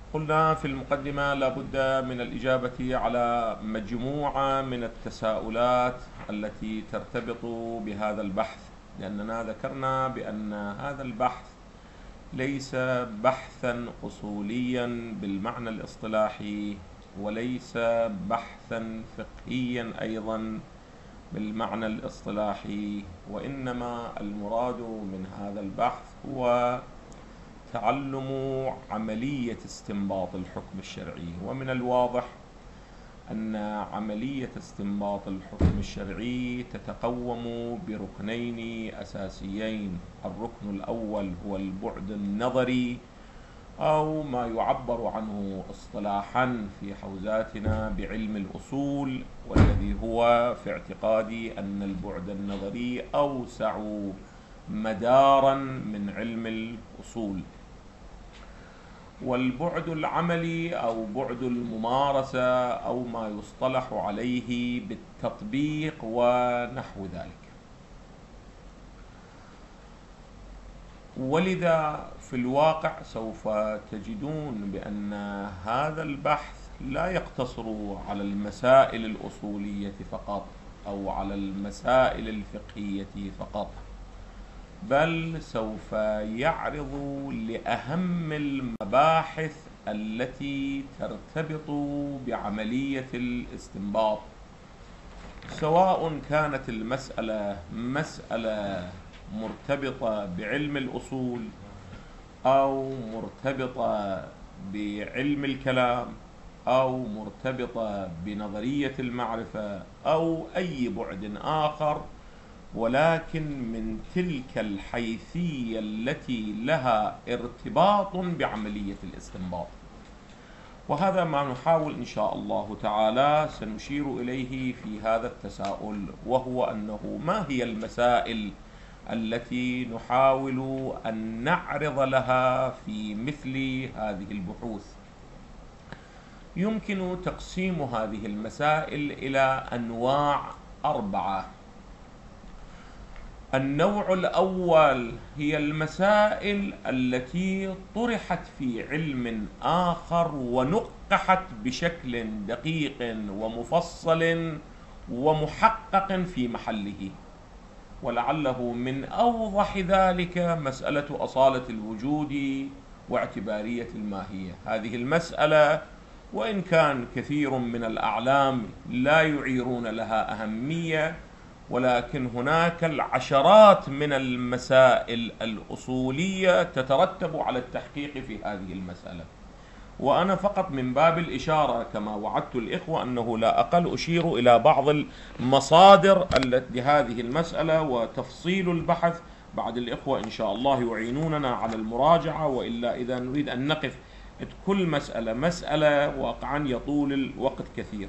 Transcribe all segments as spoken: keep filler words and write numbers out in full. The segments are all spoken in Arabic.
قلنا في المقدمة لابد من الإجابة على مجموعة من التساؤلات التي ترتبط بهذا البحث، لأننا ذكرنا بأن هذا البحث ليس بحثا أصوليا بالمعنى الاصطلاحي، وليس بحثا فقهيا أيضا بالمعنى الاصطلاحي، وإنما المراد من هذا البحث هو تعلم عملية استنباط الحكم الشرعي. ومن الواضح أن عملية استنباط الحكم الشرعي تتقوم بركنين أساسيين. الركن الأول هو البعد النظري، أو ما يعبر عنه اصطلاحا في حوزاتنا بعلم الأصول، والذي هو في اعتقادي أن البعد النظري أوسع مدارا من علم الأصول. والبعد العملي أو بعد الممارسة أو ما يصطلح عليه بالتطبيق ونحو ذلك. ولذا في الواقع سوف تجدون بأن هذا البحث لا يقتصر على المسائل الأصولية فقط أو على المسائل الفقهية فقط، بل سوف يعرض لأهم المباحث التي ترتبط بعملية الاستنباط، سواء كانت المسألة مسألة مرتبطة بعلم الأصول أو مرتبطة بعلم الكلام أو مرتبطة بنظرية المعرفة أو أي بعد آخر، ولكن من تلك الحيثية التي لها ارتباط بعملية الاستنباط. وهذا ما نحاول إن شاء الله تعالى سنشير إليه في هذا التساؤل، وهو أنه ما هي المسائل التي نحاول أن نعرض لها في مثل هذه البحوث. يمكن تقسيم هذه المسائل إلى أنواع أربعة. النوع الأول هي المسائل التي طرحت في علم آخر ونقحت بشكل دقيق ومفصل ومحقق في محله، ولعله من أوضح ذلك مسألة أصالة الوجود واعتبارية الماهية. هذه المسألة وإن كان كثير من الأعلام لا يعيرون لها أهمية، ولكن هناك العشرات من المسائل الأصولية تترتب على التحقيق في هذه المسألة. وأنا فقط من باب الإشارة كما وعدت الإخوة أنه لا أقل أشير إلى بعض المصادر لهذه المسألة وتفصيل البحث. بعد الإخوة إن شاء الله يعينوننا على المراجعة، وإلا إذا نريد أن نقف كل مسألة مسألة واقعا يطول الوقت كثير.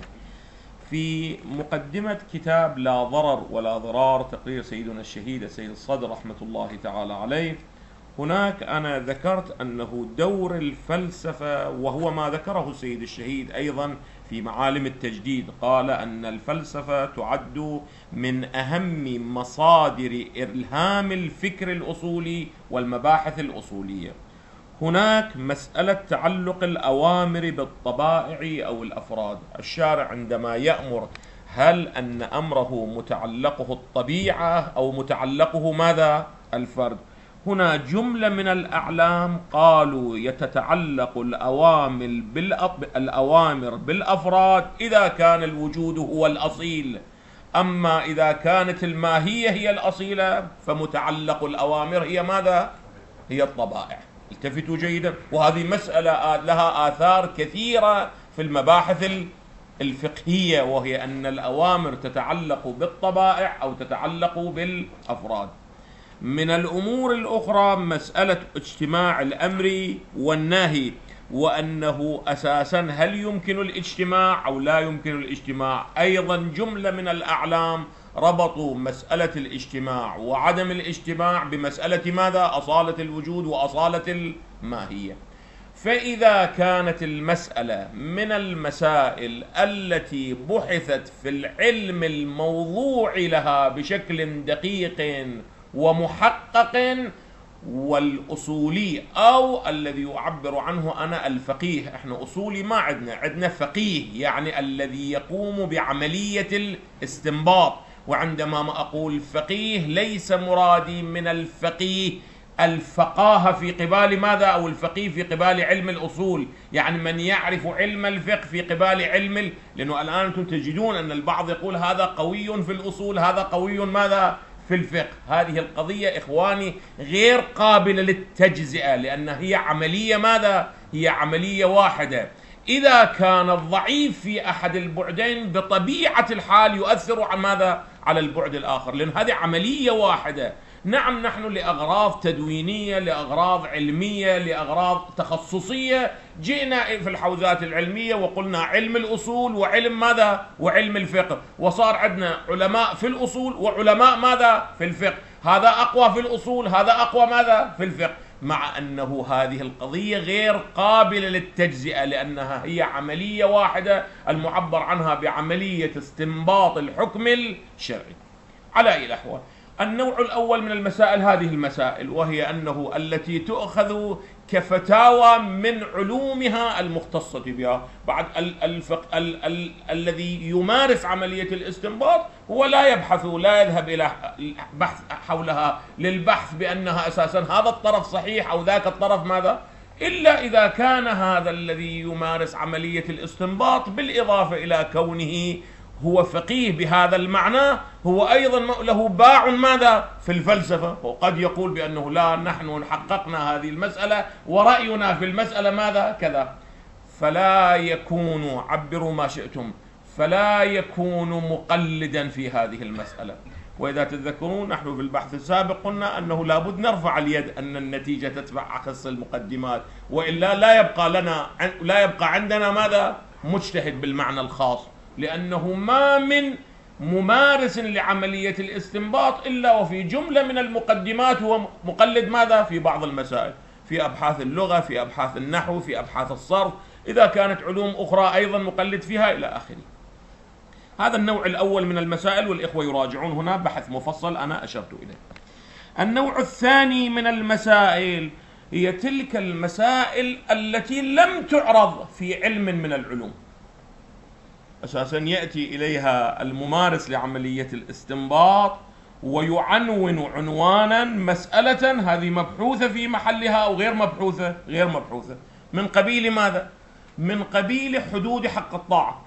في مقدمة كتاب لا ضرر ولا ضرار تقرير سيدنا الشهيد السيد الصدر رحمة الله تعالى عليه، هناك أنا ذكرت أنه دور الفلسفة، وهو ما ذكره السيد الشهيد أيضا في معالم التجديد، قال أن الفلسفة تعد من أهم مصادر إلهام الفكر الأصولي والمباحث الأصولية. هناك مسألة تعلق الأوامر بالطبائع أو الأفراد. الشارع عندما يأمر هل أن أمره متعلقه الطبيعة أو متعلقه ماذا؟ الفرد. هنا جملة من الأعلام قالوا يتتعلق الأوامر الأوامر بالأفراد إذا كان الوجود هو الأصيل، أما إذا كانت الماهية هي الأصيلة فمتعلق الأوامر هي ماذا؟ هي الطبائع. التفتوا جيدا، وهذه مسألة لها آثار كثيرة في المباحث الفقهية، وهي أن الأوامر تتعلق بالطبائع أو تتعلق بالأفراد. من الأمور الأخرى مسألة اجتماع الأمر والنهي، وأنه أساسا هل يمكن الاجتماع أو لا يمكن الاجتماع. أيضا جملة من الأعلام ربطوا مسألة الاجتماع وعدم الاجتماع بمسألة ماذا؟ أصالة الوجود وأصالة الماهية. فإذا كانت المسألة من المسائل التي بحثت في العلم الموضوع لها بشكل دقيق ومحقق، والأصولي أو الذي يعبر عنه أنا الفقيه. احنا أصولي ما عندنا، عندنا فقيه يعني الذي يقوم بعملية الاستنباط. وعندما ما أقول فقيه ليس مرادي من الفقيه الفقاهة في قبال ماذا؟ أو الفقيه في قبال علم الأصول، يعني من يعرف علم الفقه في قبال علم ال... لأنه الآن أنتم تجدون أن البعض يقول هذا قوي في الأصول، هذا قوي ماذا؟ في الفقه. هذه القضية إخواني غير قابلة للتجزئة، لأن هي عملية ماذا؟ هي عملية واحدة. إذا كان الضعيف في أحد البعدين بطبيعة الحال يؤثر على ماذا؟ على البعد الآخر، لأن هذه عملية واحدة. نعم نحن لأغراض تدوينية، لأغراض علمية، لأغراض تخصصية جئنا في الحوزات العلمية وقلنا علم الأصول وعلم ماذا؟ وعلم الفقه، وصار عندنا علماء في الأصول وعلماء ماذا؟ في الفقه. هذا أقوى في الأصول، هذا أقوى ماذا؟ في الفقه. مع أنه هذه القضية غير قابلة للتجزئة، لأنها هي عملية واحدة المعبر عنها بعملية استنباط الحكم الشرعي. على أي الأحوال، النوع الأول من المسائل هذه المسائل، وهي أنه التي تؤخذ كفتاوى من علومها المختصة بها. بعد الفق... ال... ال... الذي يمارس عملية الاستنباط هو لا يبحث، لا يذهب إلى بحث حولها للبحث بأنها أساسا هذا الطرف صحيح أو ذاك الطرف ماذا، إلا إذا كان هذا الذي يمارس عملية الاستنباط بالإضافة إلى كونه هو فقيه بهذا المعنى، هو أيضا له باع ماذا؟ في الفلسفة. وقد يقول بأنه لا، نحن حققنا هذه المسألة ورأينا في المسألة ماذا؟ كذا. فلا يكون، عبروا ما شئتم، فلا يكون مقلدا في هذه المسألة. وإذا تتذكرون نحن في البحث السابق قلنا أنه لابد نرفع اليد أن النتيجة تتبع أخص المقدمات، وإلا لا يبقى لنا، لا يبقى عندنا ماذا؟ مجتهد بالمعنى الخاص، لأنه ما من ممارس لعملية الاستنباط إلا وفي جملة من المقدمات هو مقلد ماذا؟ في بعض المسائل، في أبحاث اللغة، في أبحاث النحو، في أبحاث الصرف، إذا كانت علوم أخرى أيضا مقلد فيها إلى آخره. هذا النوع الأول من المسائل، والإخوة يراجعون هنا بحث مفصل أنا أشرت إليه. النوع الثاني من المسائل هي تلك المسائل التي لم تعرض في علم من العلوم، أساسا يأتي إليها الممارس لعملية الاستنباط ويعنون عنوانا مسألة هذه مبحوثة في محلها أو غير مبحوثة، غير مبحوثة، من قبيل ماذا؟ من قبيل حدود حق الطاعة.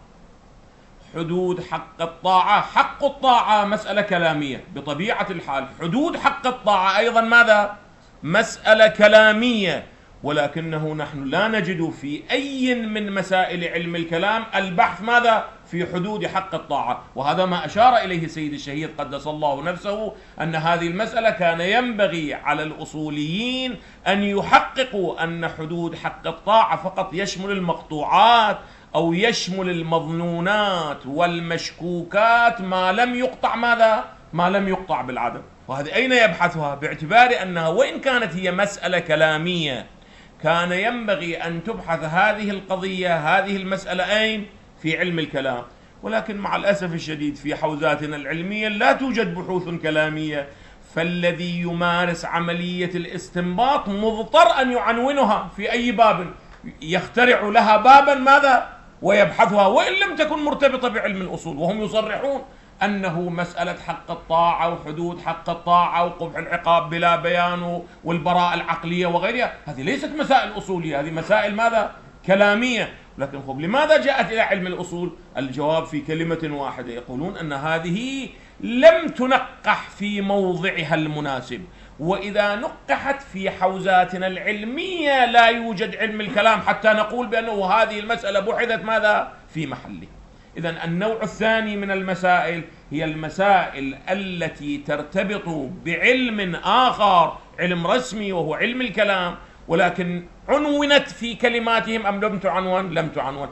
حدود حق الطاعة، حق الطاعة مسألة كلامية بطبيعة الحال، حدود حق الطاعة أيضا ماذا؟ مسألة كلامية، ولكنه نحن لا نجد في أي من مسائل علم الكلام البحث ماذا؟ في حدود حق الطاعة. وهذا ما أشار إليه سيد الشهيد قدس الله نفسه، أن هذه المسألة كان ينبغي على الأصوليين أن يحققوا أن حدود حق الطاعة فقط يشمل المقطوعات أو يشمل المظنونات والمشكوكات، ما لم يقطع ماذا؟ ما لم يقطع بالعدم. وهذه أين يبحثها؟ باعتبار أنها وإن كانت هي مسألة كلامية كان ينبغي أن تبحث هذه القضية، هذه المسألة أين؟ في علم الكلام. ولكن مع الأسف الشديد في حوزاتنا العلمية لا توجد بحوث كلامية، فالذي يمارس عملية الاستنباط مضطر أن يعنونها في أي باب، يخترع لها بابا ماذا؟ ويبحثها، وإن لم تكن مرتبطة بعلم الأصول. وهم يصرحون أنه مسألة حق الطاعة وحدود حق الطاعة وقبح العقاب بلا بيان والبراءة العقلية وغيرها، هذه ليست مسائل أصولية، هذه مسائل ماذا؟ كلامية. لكن خب لماذا جاءت إلى علم الأصول؟ الجواب في كلمة واحدة، يقولون أن هذه لم تنقح في موضعها المناسب، وإذا نقحت في حوزاتنا العلمية لا يوجد علم الكلام حتى نقول بأنه هذه المسألة بحثت ماذا؟ في محله. إذن النوع الثاني من المسائل هي المسائل التي ترتبط بعلم آخر، علم رسمي وهو علم الكلام، ولكن عنونت في كلماتهم أم لم تعنون؟ لم تعنون.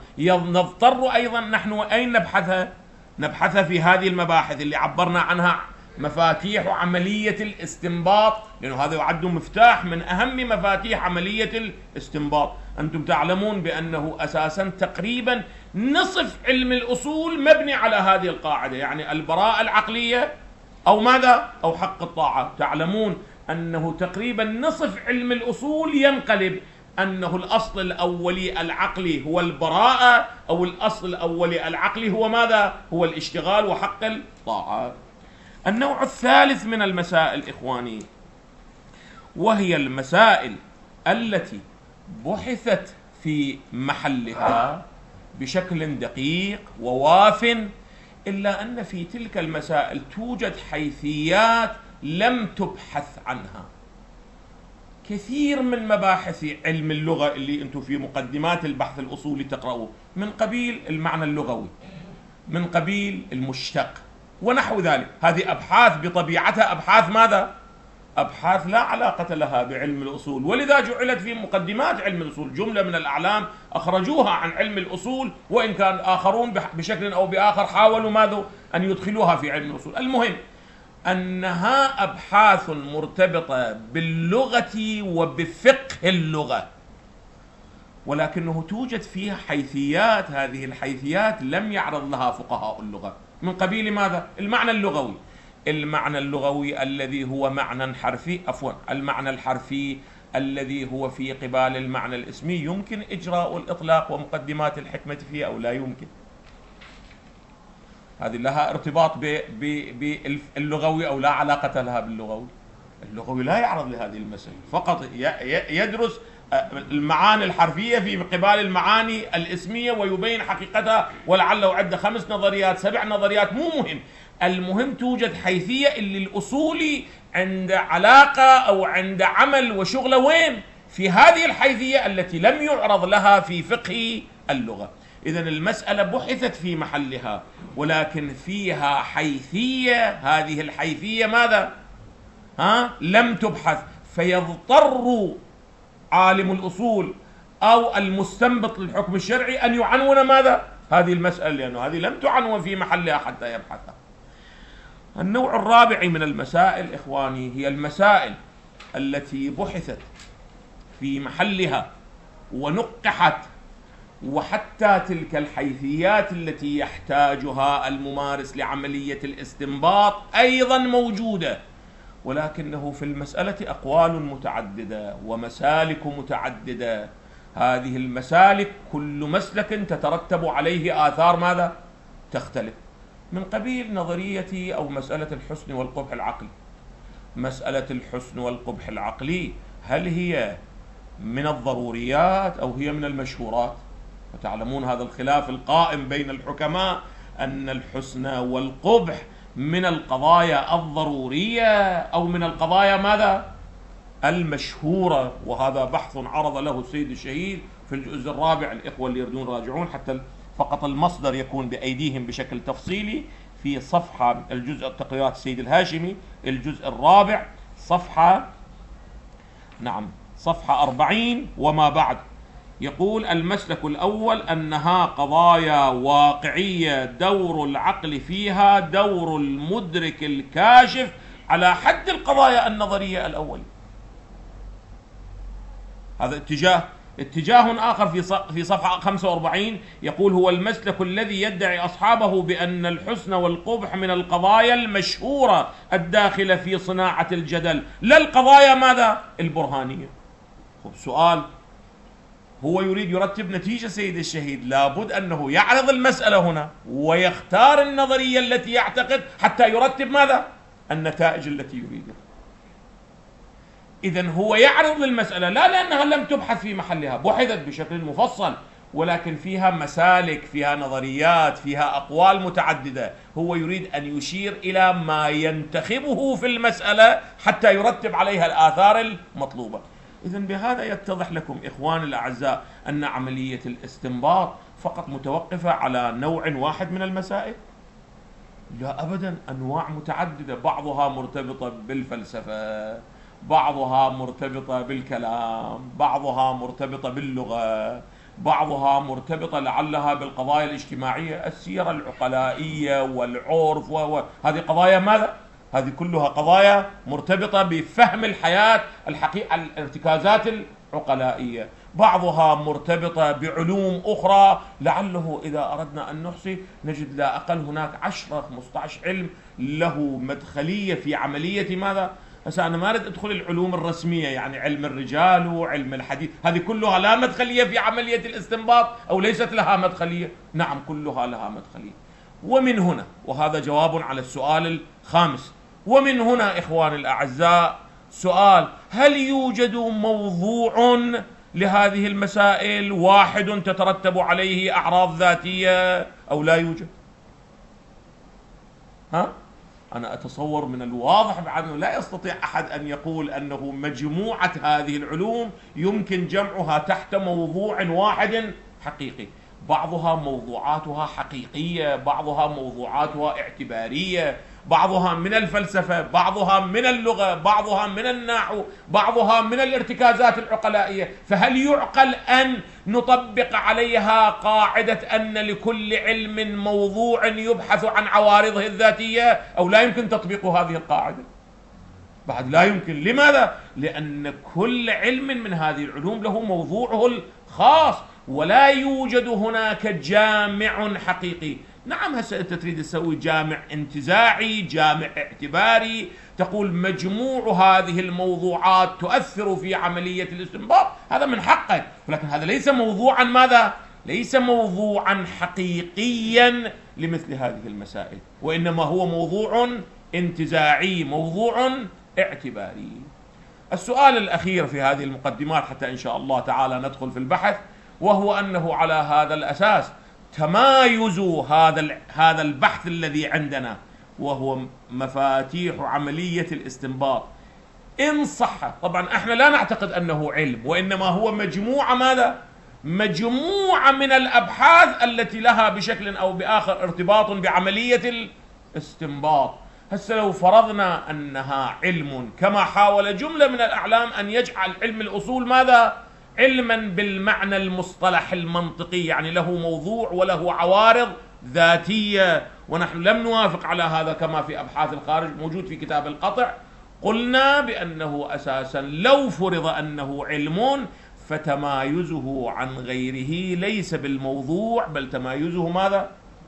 نضطر أيضا نحن أين نبحثها؟ نبحثها في هذه المباحث اللي عبرنا عنها مفاتيح عملية الاستنباط، لأنه هذا يعد مفتاح من أهم مفاتيح عملية الاستنباط. أنتم تعلمون بأنه أساسا تقريبا نصف علم الأصول مبني على هذه القاعدة، يعني البراءة العقلية أو ماذا؟ أو حق الطاعة. تعلمون أنه تقريبا نصف علم الأصول ينقلب أنه الأصل الأولي العقلي هو البراءة، أو الأصل الأولي العقلي هو ماذا؟ هو الاشتغال وحق الطاعة. النوع الثالث من المسائل إخواني، وهي المسائل التي بحثت في محلها بشكل دقيق وواف، إلا أن في تلك المسائل توجد حيثيات لم تبحث عنها. كثير من مباحث علم اللغة اللي أنتم في مقدمات البحث الأصولي تقرأوه من قبيل المعنى اللغوي، من قبيل المشتق ونحو ذلك، هذه أبحاث بطبيعتها أبحاث ماذا؟ أبحاث لا علاقة لها بعلم الأصول، ولذا جعلت في مقدمات علم الأصول. جملة من الأعلام أخرجوها عن علم الأصول، وإن كان آخرون بشكل أو بآخر حاولوا ماذا؟ أن يدخلوها في علم الأصول. المهم أنها أبحاث مرتبطة باللغة وبفقه اللغة، ولكنه توجد فيها حيثيات، هذه الحيثيات لم يعرض لها فقهاء اللغة. من قبيل ماذا؟ المعنى اللغوي، المعنى اللغوي الذي هو معنى حرفي، عفوا المعنى الحرفي الذي هو في قبال المعنى الاسمي، يمكن إجراء الإطلاق ومقدمات الحكمة فيه أو لا يمكن. هذه لها ارتباط باللغوي أو لا علاقة لها باللغوي. اللغوي لا يعرض لهذه المسألة، فقط يدرس المعاني الحرفية في قبال المعاني الاسمية ويبين حقيقتها، ولعله عد خمس نظريات سبع نظريات، مو مهم. المهم توجد حيثية اللي الأصولي عند علاقة أو عند عمل وشغله وين؟ في هذه الحيثية التي لم يعرض لها في فقه اللغة. إذن المسألة بحثت في محلها، ولكن فيها حيثية، هذه الحيثية ماذا؟ ها؟ لم تبحث، فيضطر عالم الأصول أو المستنبط للحكم الشرعي أن يعنون ماذا؟ هذه المسألة، لأنه هذه لم تعنون في محلها حتى يبحثها. النوع الرابع من المسائل إخواني هي المسائل التي بحثت في محلها ونقحت، وحتى تلك الحيثيات التي يحتاجها الممارس لعملية الاستنباط أيضا موجودة، ولكنه في المسألة أقوال متعددة ومسالك متعددة. هذه المسالك كل مسلك تترتب عليه آثار ماذا؟ تختلف. من قبيل نظرية أو مسألة الحسن والقبح العقلي. مسألة الحسن والقبح العقلي هل هي من الضروريات أو هي من المشهورات؟ وتعلمون هذا الخلاف القائم بين الحكماء، أن الحسن والقبح من القضايا الضرورية أو من القضايا ماذا؟ المشهورة. وهذا بحث عرض له السيد الشهيد في الجزء الرابع، الإخوة اللي يردون راجعون حتى فقط المصدر يكون بأيديهم بشكل تفصيلي، في صفحة الجزء التقريرات السيد الهاشمي الجزء الرابع صفحة نعم صفحة أربعين وما بعد. يقول: المسلك الأول أنها قضايا واقعية دور العقل فيها دور المدرك الكاشف على حد القضايا النظرية الأول. هذا اتجاه. اتجاه آخر في في صفحة خمسة وأربعين يقول: هو المسلك الذي يدعي أصحابه بأن الحسن والقبح من القضايا المشهورة الداخلة في صناعة الجدل، لا القضايا ماذا؟ البرهانية. خب سؤال، هو يريد يرتب نتيجة سيد الشهيد، لابد أنه يعرض المسألة هنا ويختار النظرية التي يعتقد حتى يرتب ماذا؟ النتائج التي يريدها. إذن هو يعرض للمسألة لا لأنها لم تبحث في محلها، بحثت بشكل مفصل، ولكن فيها مسالك، فيها نظريات، فيها أقوال متعددة. هو يريد أن يشير إلى ما ينتخبه في المسألة حتى يرتب عليها الآثار المطلوبة. إذن بهذا يتضح لكم إخواني الأعزاء أن عملية الاستنباط فقط متوقفة على نوع واحد من المسائل؟ لا أبدا، أنواع متعددة، بعضها مرتبطة بالفلسفة، بعضها مرتبطة بالكلام، بعضها مرتبطة باللغة، بعضها مرتبطة لعلها بالقضايا الاجتماعية، السيرة العقلائية والعرف، وهذه قضايا ماذا؟ هذه كلها قضايا مرتبطة بفهم الحياة الحقيقة، الارتكازات العقلائية. بعضها مرتبطة بعلوم أخرى، لعله إذا أردنا أن نحصي نجد لا أقل هناك عشرة خمسة عشر علم له مدخلية في عملية ماذا؟ هسه أنا ما أريد أدخل العلوم الرسمية، يعني علم الرجال وعلم الحديث، هذه كلها لا مدخلية في عملية الاستنباط أو ليست لها مدخلية؟ نعم كلها لها مدخلية. ومن هنا، وهذا جواب على السؤال الخامس، ومن هنا إخواني الأعزاء سؤال: هل يوجد موضوع لهذه المسائل واحد تترتب عليه أعراض ذاتية أو لا يوجد؟ ها؟ أنا أتصور من الواضح بأنه لا يستطيع أحد أن يقول أنه مجموعة هذه العلوم يمكن جمعها تحت موضوع واحد حقيقي. بعضها موضوعاتها حقيقية، بعضها موضوعاتها اعتبارية، بعضها من الفلسفة، بعضها من اللغة، بعضها من النحو، بعضها من الارتكازات العقلائية. فهل يعقل أن نطبق عليها قاعدة أن لكل علم موضوع يبحث عن عوارضه الذاتية، أو لا يمكن تطبيق هذه القاعدة؟ بعد لا يمكن. لماذا؟ لأن كل علم من هذه العلوم له موضوعه الخاص، ولا يوجد هناك جامع حقيقي. نعم هسه أنت تريد تسوي جامع انتزاعي، جامع اعتباري، تقول مجموع هذه الموضوعات تؤثر في عملية الاستنباط، هذا من حقك، ولكن هذا ليس موضوعا ماذا؟ ليس موضوعا حقيقيا لمثل هذه المسائل، وإنما هو موضوع انتزاعي، موضوع اعتباري. السؤال الأخير في هذه المقدمات حتى إن شاء الله تعالى ندخل في البحث، وهو أنه على هذا الأساس تمايز هذا هذا البحث الذي عندنا، وهو مفاتيح عملية الاستنباط، إن صح. طبعا احنا لا نعتقد أنه علم، وإنما هو مجموعة ماذا؟ مجموعة من الأبحاث التي لها بشكل أو بآخر ارتباط بعملية الاستنباط. هسه لو فرضنا أنها علم كما حاول جملة من الأعلام أن يجعل علم الأصول ماذا؟ علما بالمعنى المصطلح المنطقي، يعني له موضوع وله عوارض ذاتية، ونحن لم نوافق على هذا كما في أبحاث الخارج موجود في كتاب القطع. قلنا بأنه أساسا لو فرض أنه علم فتمايزه عن غيره ليس بالموضوع، بل تمايزه ماذا؟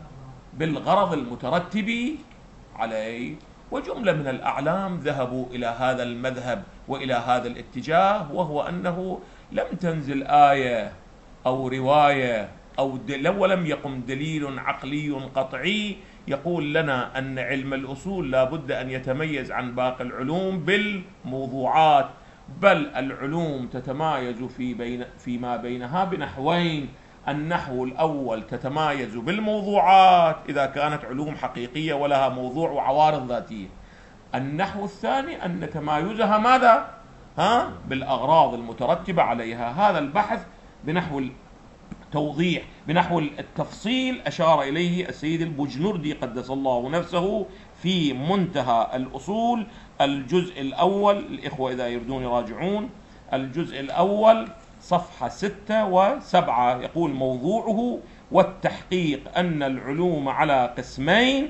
بالغرض المترتب عليه. وجملة من الأعلام ذهبوا إلى هذا المذهب وإلى هذا الاتجاه، وهو أنه لم تنزل آية أو رواية أو ولم يقم دليل عقلي قطعي يقول لنا أن علم الأصول لا بد أن يتميز عن باقي العلوم بالموضوعات، بل العلوم تتمايز في بين فيما بينها بنحوين. النحو الأول تتمايز بالموضوعات إذا كانت علوم حقيقية ولها موضوع وعوارض ذاتية. النحو الثاني أن تمايزها ماذا؟ ها؟ بالأغراض المترتبة عليها. هذا البحث بنحو التوضيح، بنحو التفصيل أشار إليه السيد البجنردي قدس الله نفسه في منتهى الأصول الجزء الأول. الإخوة إذا يريدون يراجعون الجزء الأول صفحة ستة وسبعة، يقول موضوعه: والتحقيق أن العلوم على قسمين،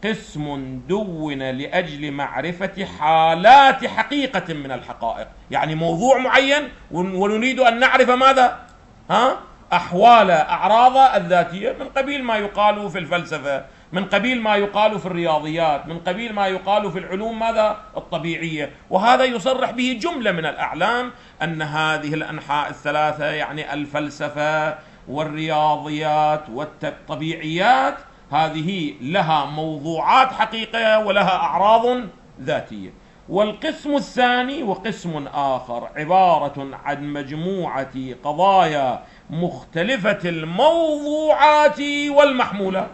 قسم دون لأجل معرفة حالات حقيقة من الحقائق، يعني موضوع معين ونريد أن نعرف ماذا؟ ها؟ أحوال أعراض الذاتية، من قبيل ما يقال في الفلسفة، من قبيل ما يقال في الرياضيات، من قبيل ما يقال في العلوم ماذا؟ الطبيعية. وهذا يصرح به جملة من الأعلام أن هذه الأنحاء الثلاثة، يعني الفلسفة والرياضيات والطبيعيات، هذه لها موضوعات حقيقية ولها أعراض ذاتية. والقسم الثاني وقسم آخر عبارة عن مجموعة قضايا مختلفة الموضوعات والمحمولات،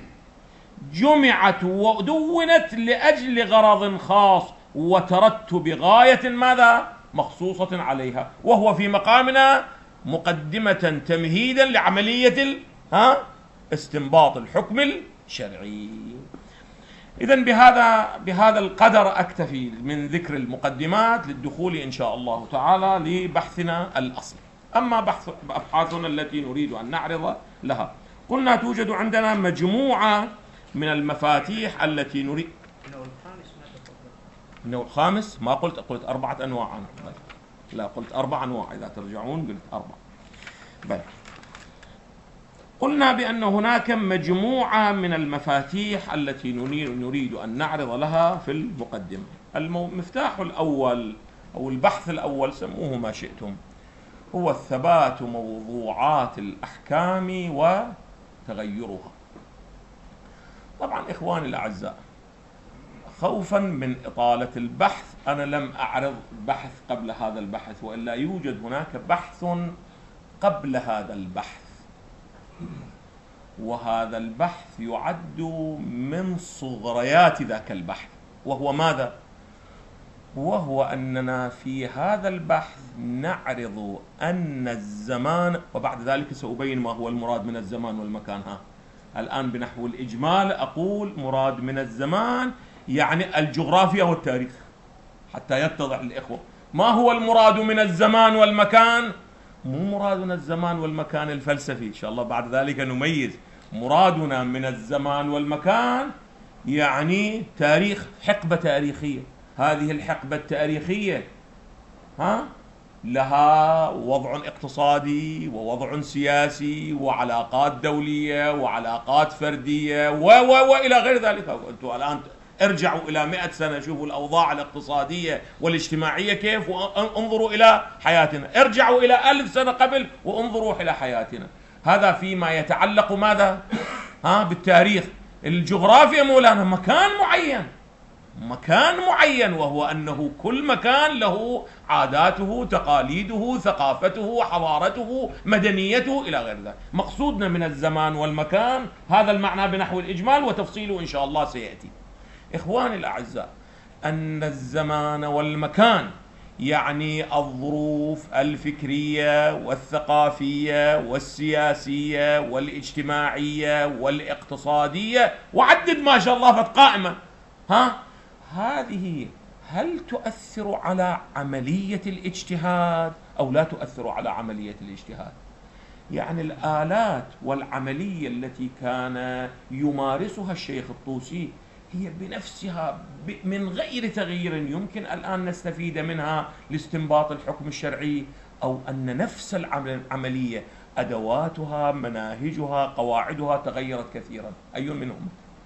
جمعت ودونت لأجل غرض خاص وترتب غاية ماذا؟ مخصوصة عليها، وهو في مقامنا مقدمة تمهيدا لعملية ال... ها؟ استنباط الحكم الشرعي. إذن بهذا بهذا القدر أكتفي من ذكر المقدمات للدخول إن شاء الله تعالى لبحثنا الأصلي. أما بحث أبحاثنا التي نريد أن نعرض لها، قلنا توجد عندنا مجموعة من المفاتيح التي نريد. النوع الخامس ما قلت، قلت أربعة أنواع، لا قلت أربع أنواع، إذا ترجعون قلت أربع. بل قلنا بأن هناك مجموعة من المفاتيح التي نريد أن نعرض لها في المقدمة. المفتاح الأول أو البحث الأول سموه ما شئتم، هو ثبات موضوعات الأحكام وتغيرها. طبعا إخواني الأعزاء، خوفا من إطالة البحث أنا لم أعرض بحث قبل هذا البحث، وإلا يوجد هناك بحث قبل هذا البحث، وهذا البحث يعد من صغريات ذاك البحث، وهو ماذا؟ وهو أننا في هذا البحث نعرض أن الزمان، وبعد ذلك سأبين ما هو المراد من الزمان والمكان. ها الآن بنحو الإجمال أقول مراد من الزمان يعني الجغرافيا والتاريخ، حتى يتضح للإخوة ما هو المراد من الزمان والمكان. مو مرادنا الزمان والمكان الفلسفي، إن شاء الله بعد ذلك نميز. مرادنا من الزمان والمكان يعني تاريخ، حقبة تاريخية. هذه الحقبة التاريخية ها لها وضع اقتصادي ووضع سياسي وعلاقات دولية وعلاقات فردية و و وإلى غير ذلك. أنتم الآن ارجعوا إلى مئة سنة، شوفوا الأوضاع الاقتصادية والاجتماعية كيف، وانظروا إلى حياتنا. ارجعوا إلى ألف سنة قبل وانظروا إلى حياتنا. هذا فيما يتعلق ماذا؟ ها بالتاريخ. الجغرافيا مولانا مكان معين، مكان معين، وهو أنه كل مكان له عاداته، تقاليده، ثقافته، حضارته، مدنيته إلى غير ذلك. مقصودنا من الزمان والمكان هذا المعنى بنحو الإجمال، وتفصيله إن شاء الله سيأتي. إخواني الأعزاء، أن الزمان والمكان يعني الظروف الفكرية والثقافية والسياسية والاجتماعية والاقتصادية، وعدد ما شاء الله قائمة. ها هذه هل تؤثر على عملية الاجتهاد أو لا تؤثر على عملية الاجتهاد؟ يعني الآلات والعملية التي كان يمارسها الشيخ الطوسي هي بنفسها من غير تغيير يمكن الآن نستفيد منها لاستنباط الحكم الشرعي، أو أن نفس العملية أدواتها، مناهجها، قواعدها تغيرت كثيرا. أي منهم؟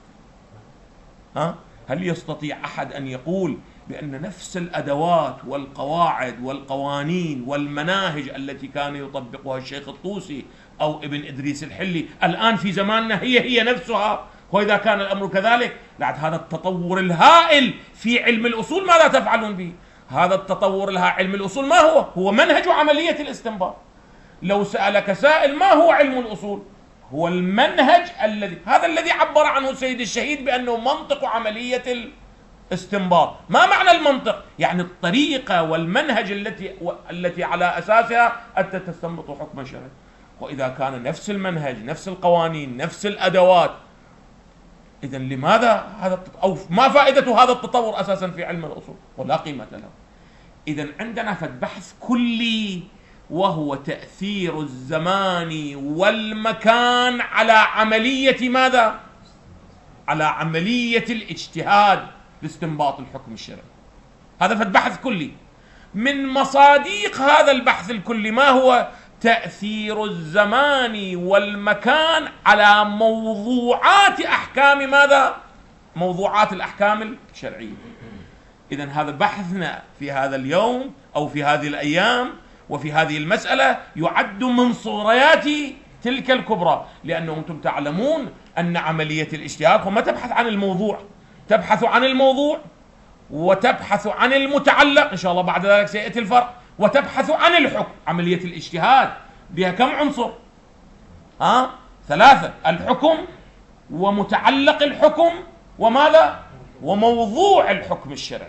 ها؟ هل يستطيع أحد أن يقول بأن نفس الأدوات والقواعد والقوانين والمناهج التي كان يطبقها الشيخ الطوسي أو ابن إدريس الحلي الآن في زماننا هي هي نفسها؟ وإذا كان الأمر كذلك، بعد هذا التطور الهائل في علم الأصول ماذا تفعلون به؟ هذا التطور الهائل علم الأصول ما هو؟ هو منهج عملية الاستنباط. لو سألك سائل ما هو علم الأصول؟ هو المنهج الذي هذا الذي عبر عنه السيد الشهيد بأنه منطق عملية الاستنباط. ما معنى المنطق؟ يعني الطريقة والمنهج التي التي على أساسها أنت تستنبط حكما شرعيا. وإذا كان نفس المنهج، نفس القوانين، نفس الأدوات، إذن لماذا هذا أو ما فائدة هذا التطور أساسا في علم الأصول؟ ولا قيمة له. إذن عندنا فد بحث كلي، وهو تأثير الزمان والمكان على عملية ماذا؟ على عملية الاجتهاد لاستنباط الحكم الشرعي. هذا فد بحث كلي. من مصادق هذا البحث الكلي ما هو؟ تأثير الزمان والمكان على موضوعات أحكام ماذا؟ موضوعات الأحكام الشرعية. إذن هذا بحثنا في هذا اليوم أو في هذه الأيام وفي هذه المسألة يعد من صغريات تلك الكبرى، لأنه أنتم تعلمون أن عملية الاجتهاد وما تبحث عن الموضوع، تبحث عن الموضوع وتبحث عن المتعلق، إن شاء الله بعد ذلك سيأتي الفرق، وتبحث عن الحكم. عملية الاجتهاد بها كم عنصر؟ ها؟ ثلاثة: الحكم ومتعلق الحكم وماذا؟ وموضوع الحكم الشرعي.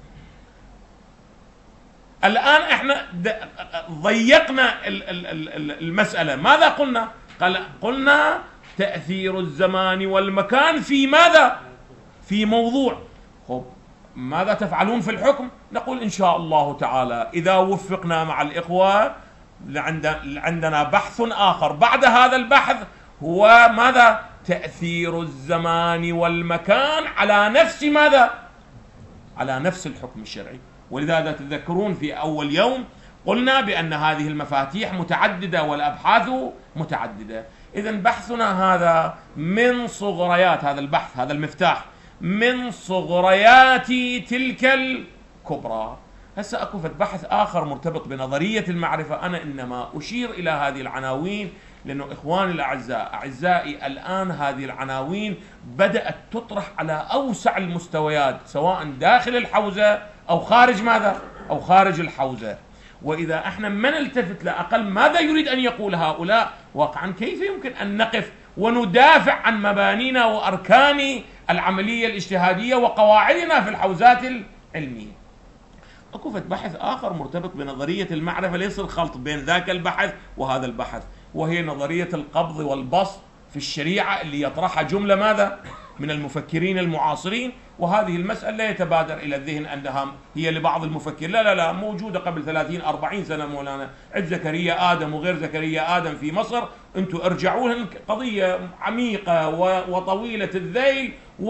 الآن احنا ضيقنا المسألة. ماذا قلنا؟ قلنا تأثير الزمان والمكان في ماذا؟ في موضوع. خب ماذا تفعلون في الحكم؟ نقول إن شاء الله تعالى إذا وفقنا مع الإخوة عندنا بحث آخر بعد هذا البحث، هو ماذا؟ تأثير الزمان والمكان على نفس ماذا؟ على نفس الحكم الشرعي. ولذا تذكرون في أول يوم قلنا بأن هذه المفاتيح متعددة والأبحاث متعددة. إذن بحثنا هذا من صغريات هذا البحث، هذا المفتاح من صغريات تلك الكبرى. هسه اكو بحث اخر مرتبط بنظرية المعرفة، انا انما اشير الى هذه العناوين لانه اخواني الاعزاء، اعزائي، الان هذه العناوين بدأت تطرح على اوسع المستويات سواء داخل الحوزة او خارج ماذا؟ او خارج الحوزة. واذا احنا ما نلتفت لاقل ماذا يريد ان يقول هؤلاء واقعا، كيف يمكن ان نقف وندافع عن مبانينا واركان العملية الاجتهادية وقواعدنا في الحوزات العلمية؟ اكو بحث اخر مرتبط بنظرية المعرفة، ليس الخلط بين ذاك البحث وهذا البحث، وهي نظرية القبض والبسط في الشريعة اللي يطرحها جملة ماذا؟ من المفكرين المعاصرين. وهذه المسألة لا يتبادر إلى الذهن أنها هي لبعض المفكرين، لا لا لا، موجودة قبل ثلاثين أربعين سنة مولانا، عند زكريا آدم وغير زكريا آدم في مصر، أنتم ارجعوا لها، قضية عميقة وطويلة الذيل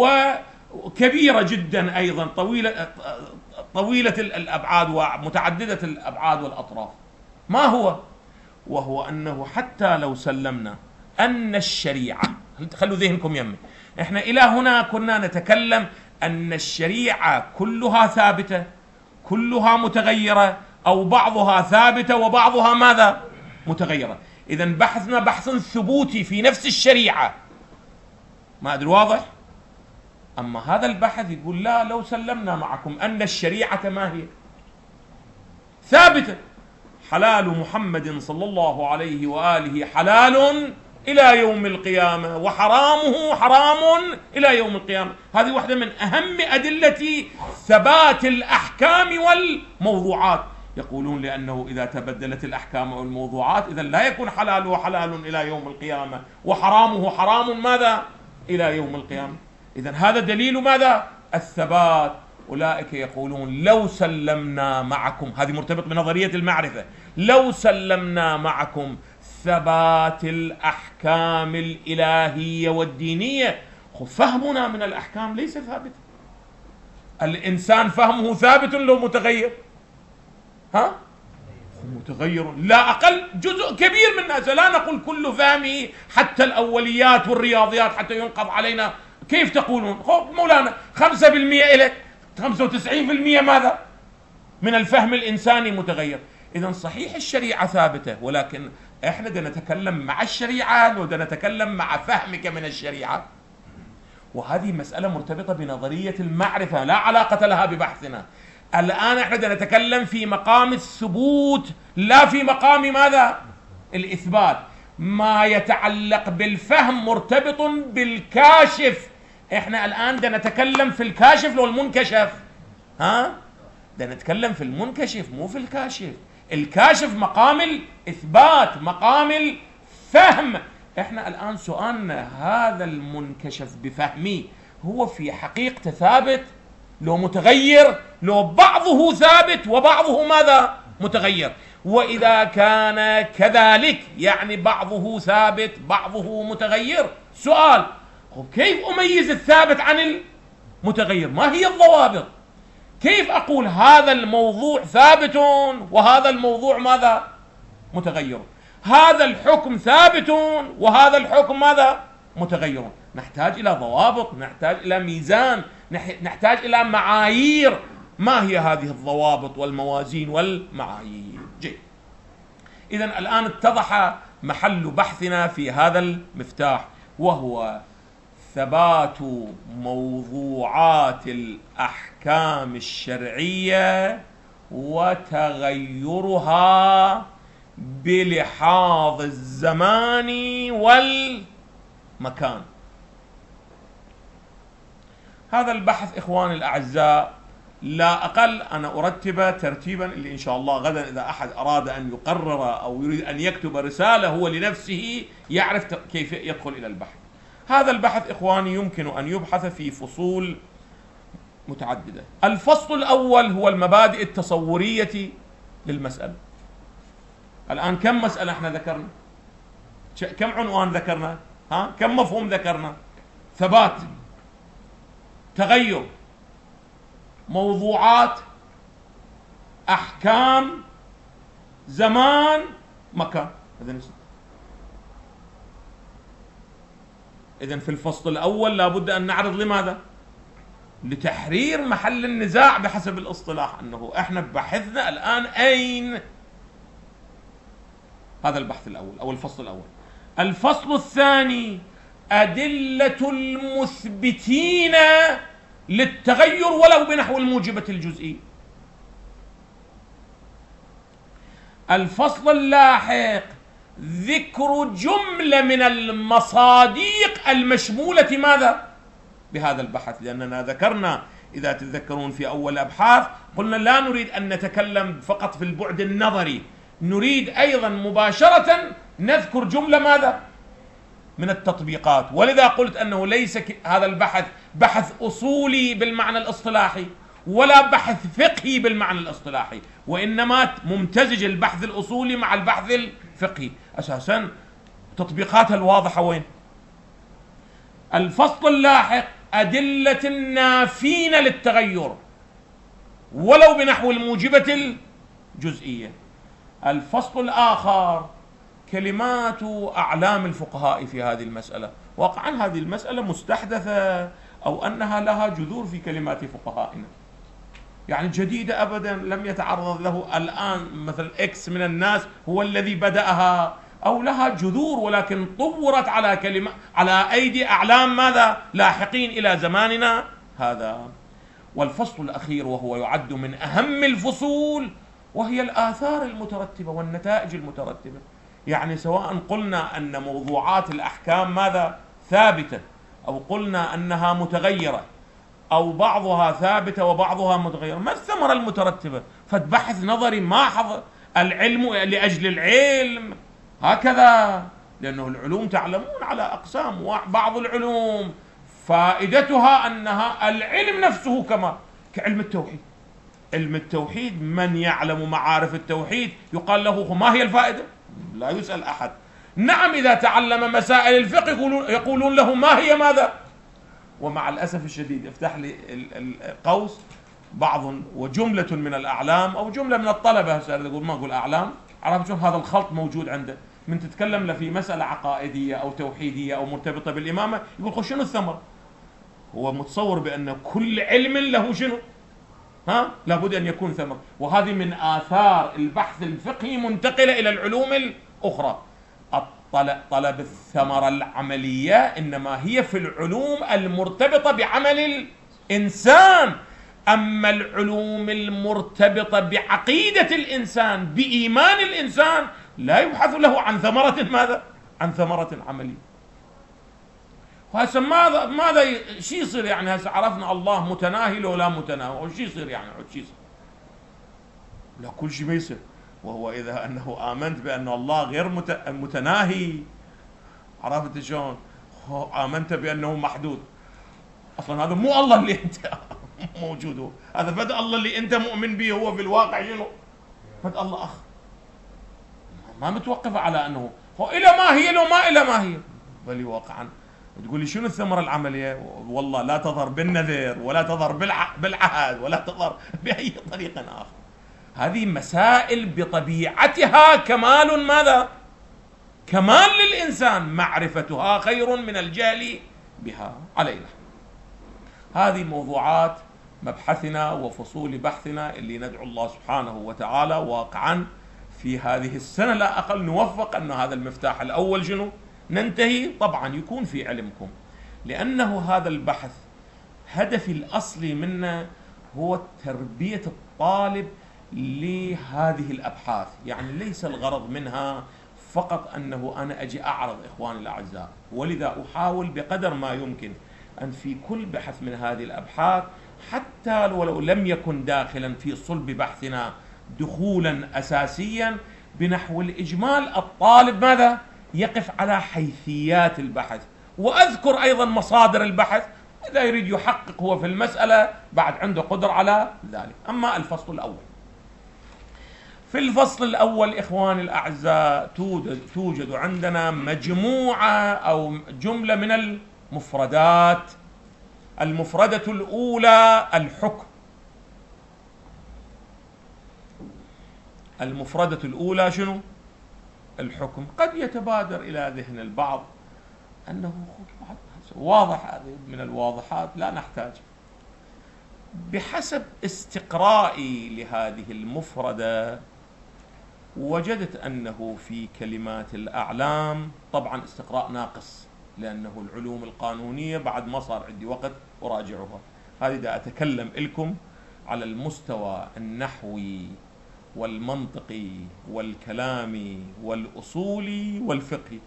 وكبيرة جدا أيضا، طويلة طويلة الأبعاد ومتعددة الأبعاد والأطراف. ما هو؟ وهو أنه حتى لو سلمنا أن الشريعة، خلوا ذهنكم يمي، احنا إلى هنا كنا نتكلم أن الشريعة كلها ثابتة، كلها متغيرة، أو بعضها ثابتة وبعضها ماذا؟ متغيرة. إذن بحثنا بحث ثبوتي في نفس الشريعة، ما أدري واضح؟ أما هذا البحث يقول لا، لو سلمنا معكم أن الشريعة ما هي؟ ثابتة، حلال محمد صلى الله عليه وآله حلال إلى يوم القيامة، وحرامه حرام إلى يوم القيامة. هذه واحدة من أهم أدلة ثبات الأحكام والموضوعات. يقولون لأنه إذا تبدلت الأحكام والموضوعات إذا لا يكون حلاله حلال إلى يوم القيامة وحرامه حرام ماذا؟ إلى يوم القيامة. إذن هذا دليل ماذا؟ الثبات. أولئك يقولون لو سلمنا معكم، هذه مرتبط بنظرية المعرفة، لو سلمنا معكم ثبات الأحكام الإلهية والدينية. فهمنا من الأحكام ليس ثابتا. الإنسان فهمه ثابت لو متغير؟ ها؟ متغير، لا أقل جزء كبير من الناس، لا نقول كل فهمه، حتى الأوليات والرياضيات حتى ينقض علينا. كيف تقولون؟ مولانا خمسة بالمئة إلك، خمسة وتسعين بالمئة ماذا؟ من الفهم الإنساني متغير. إذن صحيح الشريعة ثابتة، ولكن إحنا بدنا نتكلم مع الشريعة وبدنا نتكلم مع فهمك من الشريعة. وهذه مسألة مرتبطة بنظرية المعرفة لا علاقة لها ببحثنا. الآن إحنا بدنا نتكلم في مقام الثبوت لا في مقام ماذا؟ الإثبات. ما يتعلق بالفهم مرتبط بالكاشف. إحنا الآن بدنا نتكلم في الكاشف لو المنكشف. ها؟ بدنا نتكلم في المنكشف مو في الكاشف. الكاشف مقام الإثبات، مقام الفهم. إحنا الآن سؤالنا هذا المنكشف بفهمي هو في حقيقة ثابت لو متغير، لو بعضه ثابت وبعضه ماذا؟ متغير. وإذا كان كذلك يعني بعضه ثابت بعضه متغير، سؤال كيف أميز الثابت عن المتغير؟ ما هي الضوابط؟ كيف أقول هذا الموضوع ثابت وهذا الموضوع ماذا؟ متغير. هذا الحكم ثابت وهذا الحكم ماذا؟ متغير. نحتاج إلى ضوابط، نحتاج إلى ميزان، نحتاج إلى معايير. ما هي هذه الضوابط والموازين والمعايير؟ جيد. إذن الآن اتضح محل بحثنا في هذا المفتاح، وهو ثبات موضوعات الأحكام الشرعية وتغيرها بلحاظ الزمان والمكان. هذا البحث إخواني الأعزاء لا أقل أنا أرتبه ترتيبا اللي إن شاء الله غدا إذا أحد أراد أن يقرر أو يريد أن يكتب رسالة هو لنفسه يعرف كيف يدخل إلى البحث. هذا البحث إخواني يمكن أن يبحث في فصول متعددة. الفصل الأول هو المبادئ التصورية للمسألة. الآن كم مسألة احنا ذكرنا؟ كم عنوان ذكرنا؟ ها؟ كم مفهوم ذكرنا؟ ثبات، تغير، موضوعات، أحكام، زمان، مكان. إذن في الفصل الأول لابد أن نعرض لماذا؟ لتحرير محل النزاع بحسب الاصطلاح، أنه إحنا بحثنا الآن أين. هذا البحث الأول أو الفصل الأول. الفصل الثاني أدلة المثبتين للتغير ولو بنحو الموجبة الجزئي. الفصل اللاحق ذكر جملة من المصادق المشمولة ماذا؟ بهذا البحث، لأننا ذكرنا إذا تتذكرون في أول الأبحاث قلنا لا نريد أن نتكلم فقط في البعد النظري، نريد أيضا مباشرة نذكر جملة ماذا؟ من التطبيقات. ولذا قلت أنه ليس هذا البحث بحث أصولي بالمعنى الاصطلاحي ولا بحث فقهي بالمعنى الاصطلاحي، وإنما ممتزج البحث الأصولي مع البحث الفقهي. أساسا تطبيقاتها الواضحة وين؟ الفصل اللاحق أدلة النافين للتغير ولو بنحو الموجبة الجزئية. الفصل الآخر كلمات أعلام الفقهاء في هذه المسألة. واقعا هذه المسألة مستحدثة أو أنها لها جذور في كلمات فقهائنا، يعني جديدة أبدا لم يتعرض له الآن مثل إكس من الناس هو الذي بدأها، أو لها جذور ولكن طورت على كلمة على أيدي أعلام ماذا؟ لاحقين إلى زماننا هذا. والفصل الأخير وهو يعد من أهم الفصول وهي الآثار المترتبة والنتائج المترتبة. يعني سواء قلنا أن موضوعات الأحكام ماذا؟ ثابتة، أو قلنا أنها متغيرة، أو بعضها ثابتة وبعضها متغيرة، ما الثمرة المترتبة؟ فبحث نظري ما حظ العلم لأجل العلم هكذا، لأنه العلوم تعلمون على أقسام، وبعض العلوم فائدتها أنها العلم نفسه كما كعلم التوحيد. علم التوحيد من يعلم معارف التوحيد يقال له ما هي الفائدة؟ لا يسأل أحد. نعم إذا تعلم مسائل الفقه يقولون له ما هي ماذا؟ ومع الأسف الشديد افتح لي القوس بعض وجملة من الأعلام أو جملة من الطلبة، يقول ما أقول أعلام، عرفت شلون هذا الخلط موجود عنده. من تتكلم له في مسألة عقائدية أو توحيدية أو مرتبطة بالإمامة يقول خو شنو الثمرة؟ هو متصور بأن كل علم له شنو؟ ها؟ لابد أن يكون ثمرة. وهذه من آثار البحث الفقهي منتقلة إلى العلوم الأخرى. طلب الثمرة العملية إنما هي في العلوم المرتبطة بعمل الإنسان، أما العلوم المرتبطة بعقيدة الإنسان بإيمان الإنسان لا يبحث له عن ثمرة ماذا؟ عن ثمرة عملية. وهسه ماذا ماذا شي يصير يعني؟ هسه عرفنا الله متناهي لو لا متناهي، وش يصير يعني؟ وش يصير؟ لا كل شيء ما يصير. وهو إذا أنه آمنت بأن الله غير متناهي، عرفت شلون؟ آمنت بأنه محدود، أصلا هذا مو الله اللي أنت موجود، هو هذا فد الله اللي أنت مؤمن به هو في الواقع شنو؟ فد الله أخ، ما متوقفة على أنه هو إلى ما هي لو ما إلى ما هي، بل واقعا تقول لي شنو الثمرة العملية؟ والله لا تظهر بالنذر ولا تظهر بالعهد ولا تظهر بأي طريق آخر. هذه مسائل بطبيعتها كمال ماذا؟ كمال للإنسان، معرفتها خير من الجهل بها. علينا هذه موضوعات مبحثنا وفصول بحثنا اللي ندعو الله سبحانه وتعالى واقعا في هذه السنة لا أقل نوفق أن هذا المفتاح الأول شنو؟ ننتهي طبعا يكون في علمكم، لأنه هذا البحث هدفي الأصلي منه هو تربية الطالب لهذه الأبحاث. يعني ليس الغرض منها فقط أنه أنا أجي أعرض إخواني الأعزاء، ولذا أحاول بقدر ما يمكن أن في كل بحث من هذه الأبحاث حتى ولو لم يكن داخلا في صلب بحثنا دخولا أساسيا بنحو الإجمال، الطالب ماذا؟ يقف على حيثيات البحث، وأذكر أيضا مصادر البحث إذا يريد يحقق هو في المسألة بعد عنده قدر على ذلك. أما الفصل الأول، في الفصل الأول إخواني الأعزاء توجد عندنا مجموعة أو جملة من المفردات. المفردة الأولى الحكم. المفردة الأولى شنو؟ الحكم. قد يتبادر إلى ذهن البعض أنه واضح، هذه من الواضحات لا نحتاج. بحسب استقرائي لهذه المفردة وجدت أنه في كلمات الأعلام، طبعا استقراء ناقص لأنه العلوم القانونية بعد ما صار عندي وقت أراجعها، هذه دا أتكلم لكم على المستوى النحوي والمنطقي والكلامي والأصولي والفقهي.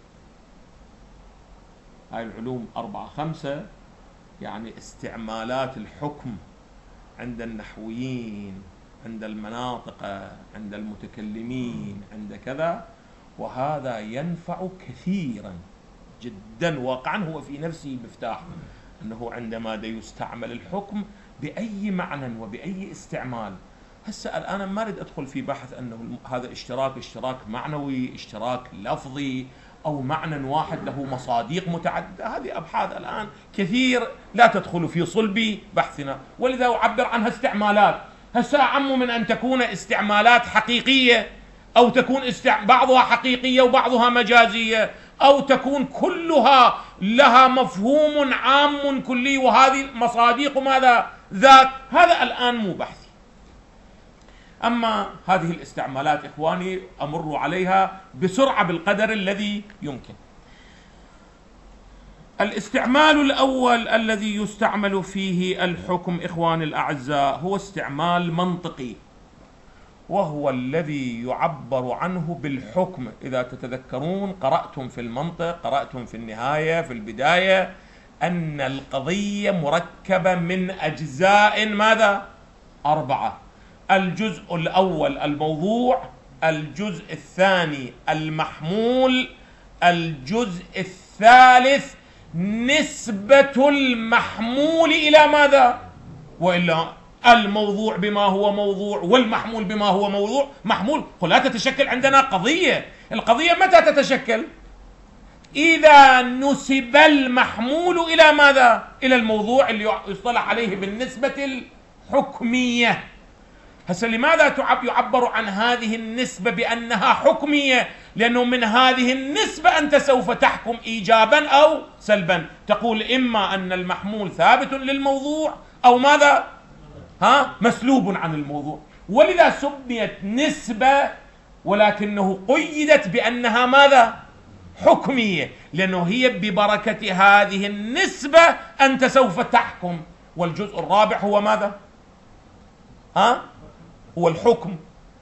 هاي العلوم أربعة خمسة، يعني استعمالات الحكم عند النحويين، عند المناطق، عند المتكلمين، عند كذا، وهذا ينفع كثيرا جدا واقعا. هو في نفسه مفتاح أنه عندما دا يستعمل الحكم بأي معنى وبأي استعمال. هسه الآن ما أريد أدخل في بحث أنه هذا اشتراك اشتراك معنوي، اشتراك لفظي، أو معنى واحد له مصاديق متعددة، هذه أبحاث الآن كثير لا تدخل في صلب بحثنا، ولذا أعبر عنها استعمالات. هسه أعم من أن تكون استعمالات حقيقية، أو تكون استع... بعضها حقيقية وبعضها مجازية، أو تكون كلها لها مفهوم عام كلي وهذه مصاديق ماذا ذاك، هذا الآن مو بحثي. أما هذه الاستعمالات إخواني أمر عليها بسرعة بالقدر الذي يمكن. الاستعمال الأول الذي يستعمل فيه الحكم إخواني الأعزاء هو استعمال منطقي، وهو الذي يعبر عنه بالحكم. إذا تتذكرون قرأتم في المنطق، قرأتم في النهاية، في البداية، أن القضية مركبة من أجزاء ماذا؟ أربعة. الجزء الأول الموضوع، الجزء الثاني المحمول، الجزء الثالث نسبة المحمول إلى ماذا؟ وإلا الموضوع بما هو موضوع والمحمول بما هو موضوع محمول، لا تتشكل عندنا قضية. القضية متى تتشكل؟ إذا نسب المحمول إلى ماذا؟ إلى الموضوع اللي يصطلح عليه بالنسبة الحكمية. هسه لماذا يعبر عن هذه النسبة بأنها حكمية؟ لأنه من هذه النسبة أنت سوف تحكم إيجابا أو سلبا، تقول إما أن المحمول ثابت للموضوع أو ماذا؟ ها؟ مسلوب عن الموضوع. ولذا سميت نسبة، ولكنه قيدت بأنها ماذا؟ حكمية، لأنه هي ببركة هذه النسبة أنت سوف تحكم. والجزء الرابع هو ماذا؟ ها؟ هو الحكم.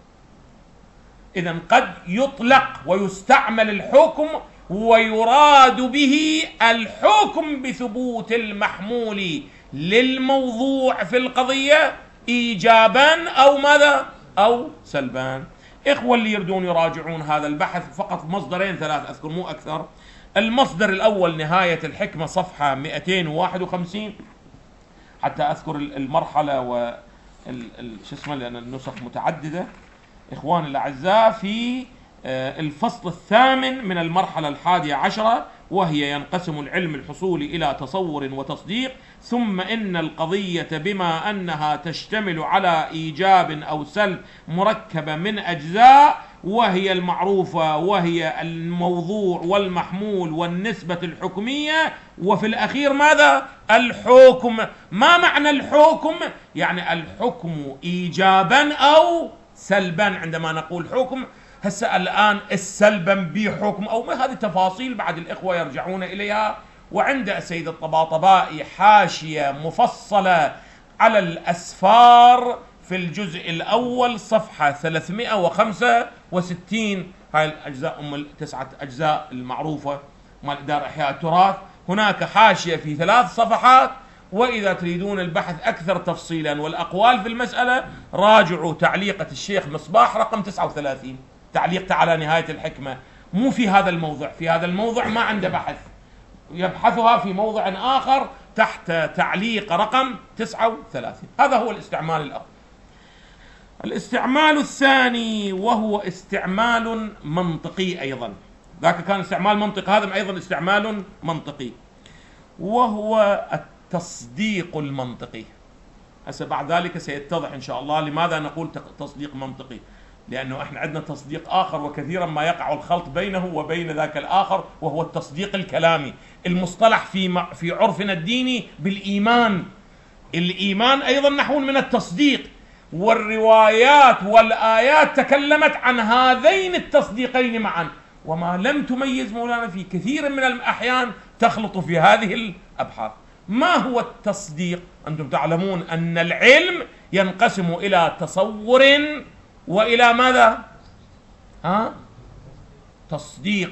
إذن قد يطلق ويستعمل الحكم ويراد به الحكم بثبوت المحمول للموضوع في القضية إيجابا أو ماذا؟ أو سلبا. إخوة اللي يردون يراجعون هذا البحث، فقط مصدرين ثلاث أذكر مو أكثر. المصدر الأول نهاية الحكمة صفحة مئتين وواحد وخمسين، حتى أذكر المرحلة و شو اسمه لأن النسخ متعددة. إخواني الأعزاء، في الفصل الثامن من المرحلة الحادية عشرة، وهي ينقسم العلم الحصولي إلى تصور وتصديق، ثم إن القضية بما أنها تشتمل على إيجاب أو سلب مركبة من أجزاء، وهي المعروفة، وهي الموضوع والمحمول والنسبة الحكمية، وفي الأخير ماذا؟ الحكم. ما معنى الحكم؟ يعني الحكم إيجابا أو سلبا. عندما نقول حكم، هسه الآن السلبا بحكم أو ما، هذه تفاصيل بعد الإخوة يرجعون إليها. وعند السيد الطباطبائي حاشية مفصلة على الأسفار في الجزء الأول صفحة ثلاثمئة وخمسة وستين، هاي الأجزاء أم التسعة أجزاء المعروفة مال إدارة إحياء التراث. هناك حاشية في ثلاث صفحات، وإذا تريدون البحث أكثر تفصيلا والأقوال في المسألة راجعوا تعليقة الشيخ مصباح رقم تسعة وثلاثين، تعليق على نهاية الحكمة. مو في هذا الموضع، في هذا الموضع ما عنده بحث، يبحثها في موضع آخر تحت تعليق رقم تسعة وثلاثين. هذا هو الاستعمال الأول. الاستعمال الثاني وهو استعمال منطقي أيضا، ذاك كان استعمال منطقي، هذا أيضا استعمال منطقي، وهو التصديق المنطقي. هسه بعد ذلك سيتضح إن شاء الله لماذا نقول تصديق منطقي، لأنه إحنا عندنا تصديق آخر، وكثيرا ما يقع الخلط بينه وبين ذاك الآخر، وهو التصديق الكلامي المصطلح في في عرفنا الديني بالإيمان. الإيمان أيضا نحو من التصديق، والروايات والآيات تكلمت عن هذين التصديقين معا، وما لم تميز مولانا في كثير من الأحيان تخلط في هذه الأبحاث. ما هو التصديق؟ أنتم تعلمون أن العلم ينقسم إلى تصور وإلى ماذا؟ ها؟ تصديق.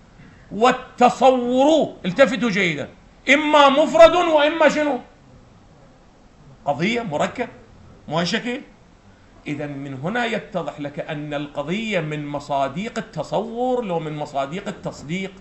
والتصور التفتوا جيدا إما مفرد وإما شنو؟ قضية مركب مو شكل. إذا من هنا يتضح لك أن القضية من مصاديق التصور لو من مصاديق التصديق.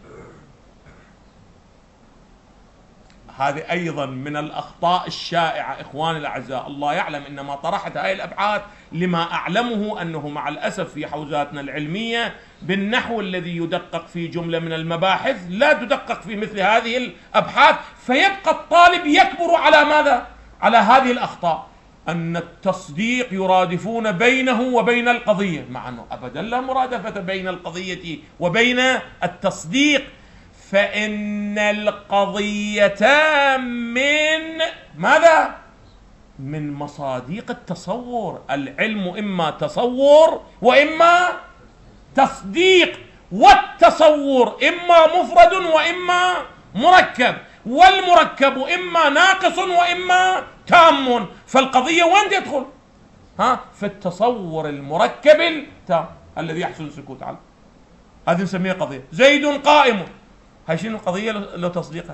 هذه أيضا من الأخطاء الشائعة إخواني الأعزاء. الله يعلم إنما طرحت هذه الأبحاث لما أعلمه أنه مع الأسف في حوزاتنا العلمية بالنحو الذي يدقق في جملة من المباحث لا تدقق في مثل هذه الأبحاث، فيبقى الطالب يكبر على ماذا؟ على هذه الأخطاء، أن التصديق يرادفون بينه وبين القضية، مع أنه أبدا لا مرادفة بين القضية وبين التصديق، فإن القضية من ماذا؟ من مصاديق التصور. العلم إما تصور وإما تصديق، والتصور إما مفرد وإما مركب، والمركب إما ناقص وإما تام، فالقضية وين تدخل؟ ها؟ في التصور المركب التام الذي يحصل السكوت عنه. هذه نسميها قضية. زيد قائم، هاي شنو القضية لو تصديقها؟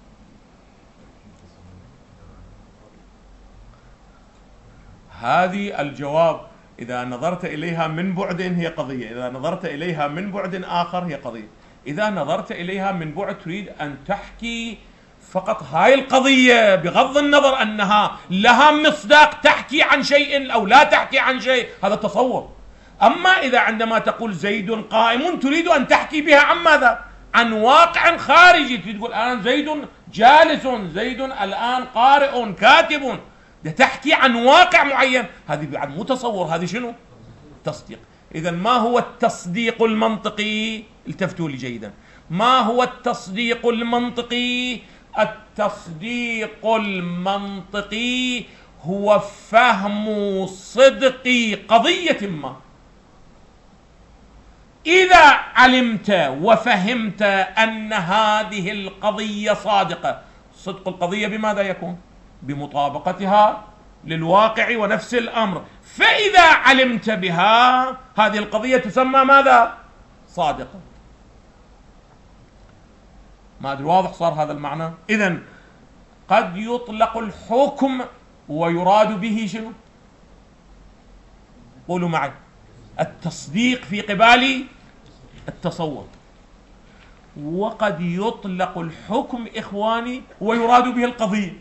هذه الجواب إذا نظرت إليها من بعد هي قضية، إذا نظرت إليها من بعد آخر هي قضية. إذا نظرت إليها من بعد تريد أن تحكي فقط هاي القضية بغض النظر أنها لها مصداق تحكي عن شيء أو لا تحكي عن شيء، هذا تصور. أما إذا عندما تقول زيد قائم تريد أن تحكي بها عن ماذا؟ عن واقع خارجي. تقول الآن زيد جالس، زيد الآن قارئ كاتب، تحكي عن واقع معين، هذه بعد مو تصور، هذه شنو؟ تصديق. إذا ما هو التصديق المنطقي؟ التفتوا لي جيدا. ما هو التصديق المنطقي؟ التصديق المنطقي هو فهم صدق قضية ما. إذا علمت وفهمت أن هذه القضية صادقة، صدق القضية بماذا يكون؟ بمطابقتها للواقع ونفس الأمر. فإذا علمت بها هذه القضية تسمى ماذا؟ صادقة. ما أدري واضح صار هذا المعنى؟ إذن قد يطلق الحكم ويراد به شنو؟ قولوا معي. التصديق في قبال التصور. وقد يطلق الحكم إخواني ويراد به القضية.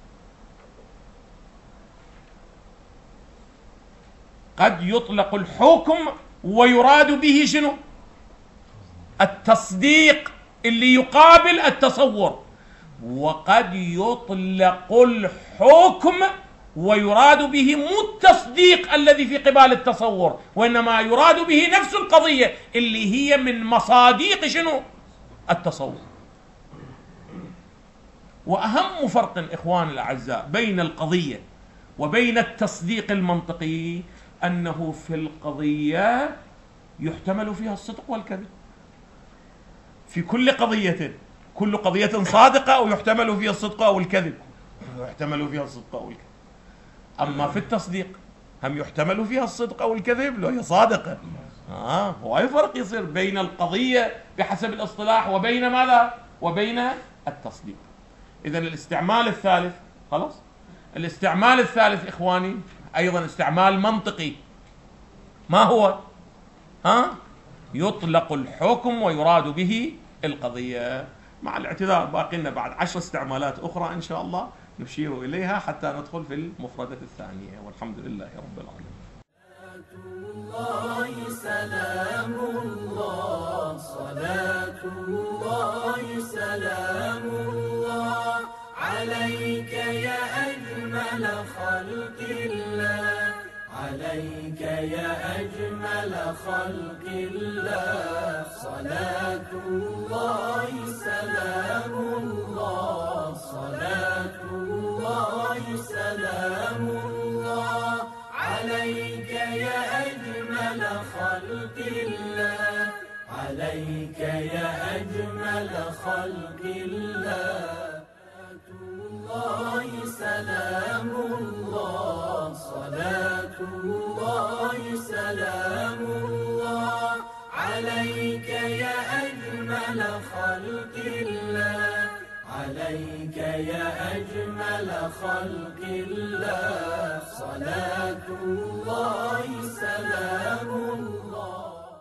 قد يطلق الحكم ويراد به شنو؟ التصديق اللي يقابل التصور. وقد يطلق الحكم ويراد به مو التصديق الذي في قبال التصور، وإنما يراد به نفس القضية اللي هي من مصاديق شنو؟ التصور. وأهم فرق إخواني الأعزاء بين القضية وبين التصديق المنطقي أنه في القضية يحتمل فيها الصدق والكذب. في كل قضية، كل قضية صادقة أو يحتمل فيها الصدق أو الكذب، يحتمل فيها الصدق أو الكذب. أما في التصديق هم يحتمل فيها الصدق أو الكذب لو هي صادقة. آه هو أي فرق يصير بين القضية بحسب الاصطلاح وبين ماذا؟ وبين التصديق. إذن الاستعمال الثالث، خلاص؟ الاستعمال الثالث إخواني أيضا استعمال منطقي. ما هو؟ ها؟ يطلق الحكم ويراد به القضية. مع الاعتذار باقي لنا بعد عشر استعمالات أخرى إن شاء الله نشير إليها حتى ندخل في المفردة الثانية، والحمد لله رب العالمين. الله سلام الله، صلاة الله سلام الله عليك يا أجمل خلق الله، عليك يا أجمل خلق الله، صلاة الله سلام الله، صلاة الله سلام الله عليك يا أجمل خلق الله. الله سلام الله صلاة الله سلام الله عليك يا أجمل خلق الله عليك يا أجمل خلق الله صلاة الله سلام الله